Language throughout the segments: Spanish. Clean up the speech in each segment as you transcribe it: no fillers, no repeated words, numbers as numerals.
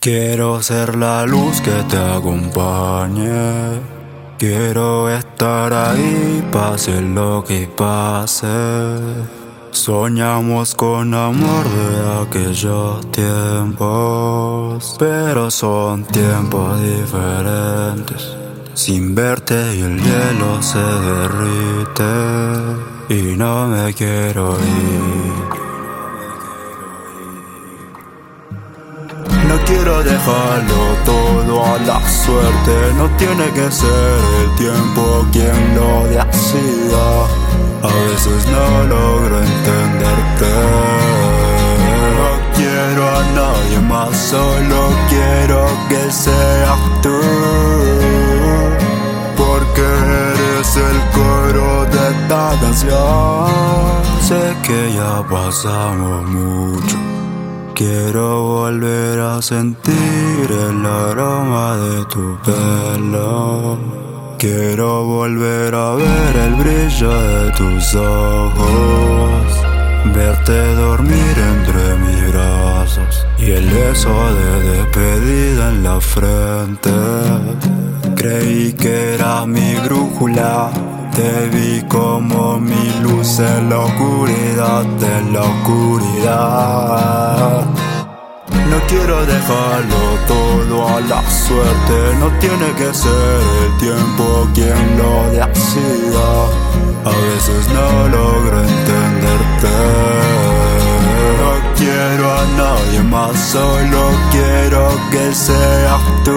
Quiero ser la luz que te acompañe. Quiero estar ahí, pase lo que pase. Soñamos con amor de aquellos tiempos, pero son tiempos diferentes. Sin verte y el hielo se derrite y no me quiero ir. No quiero dejarlo todo a la suerte. No tiene que ser el tiempo quien lo decida. A veces no logro entenderte. No quiero a nadie más, solo quiero que seas tú. Porque eres el coro de esta canción. Sé que ya pasamos mucho. Quiero volver a sentir el aroma de tu pelo. Quiero volver a ver el brillo de tus ojos. Verte dormir entre mis brazos y el beso de despedida en la frente. Creí que era mi brújula. Te vi como mi luz en la oscuridad, en la oscuridad. No quiero dejarlo todo a la suerte. No tiene que ser el tiempo quien lo decida. A veces no logro entenderte. No quiero a nadie más, solo quiero que seas tú.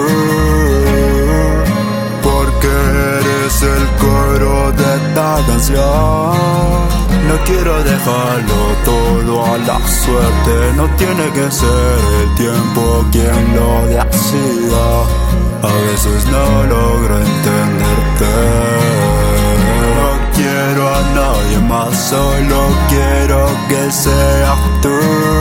Porque eres el coro de esta canción. No quiero dejarlo todo a la suerte. No tiene que ser el tiempo quien lo decida. A veces no logro entenderte. No quiero a nadie más, solo quiero que seas tú.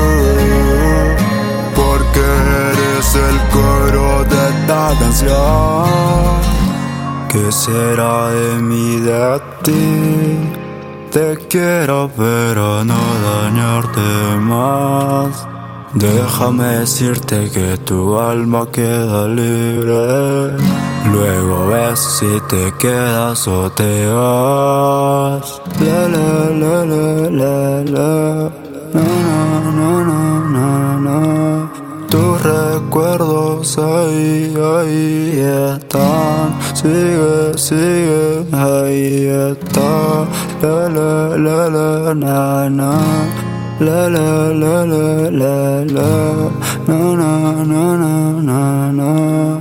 Porque eres el coro de esta canción. ¿Qué será de mí, de ti? Te quiero pero no dañarte más. Déjame decirte que tu alma queda libre. Luego ves si te quedas o te vas. La la la la la la. No, no, no, no, no. Tus recuerdos ahí están. Sigue, sigue, ahí está. La la la la na na. La la la la la la. No, no, no, no, no, no.